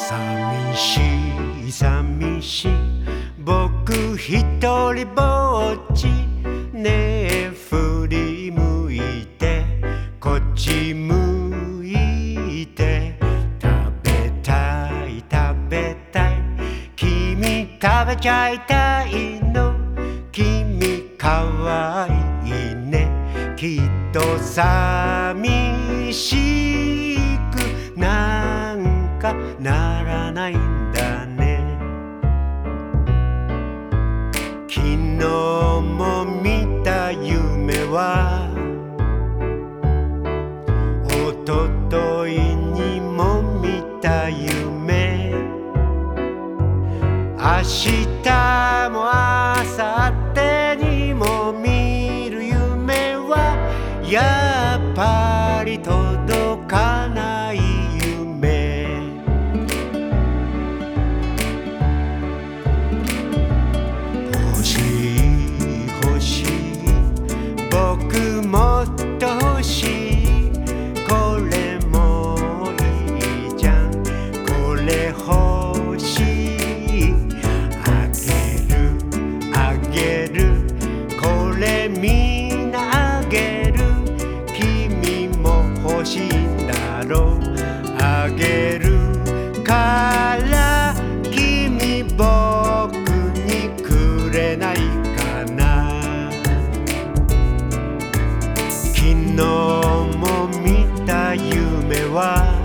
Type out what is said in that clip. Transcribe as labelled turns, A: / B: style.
A: 寂しい寂しい僕一人ぼっちねえ振り向いてこっち向いて食べたい食べたい君食べちゃいたいの君かわいいねきっと寂しくなんかならないんだね昨日も見た夢はおとといにも見た夢明日も明後日にも見る夢はやっぱり届かない夢欲しい欲しい僕もっと欲しいこれもいいじゃんこれ欲しいあげるあげるこれみんなあげる君も欲しいんだろうあげるから君僕にくれないかな昨日も見た夢は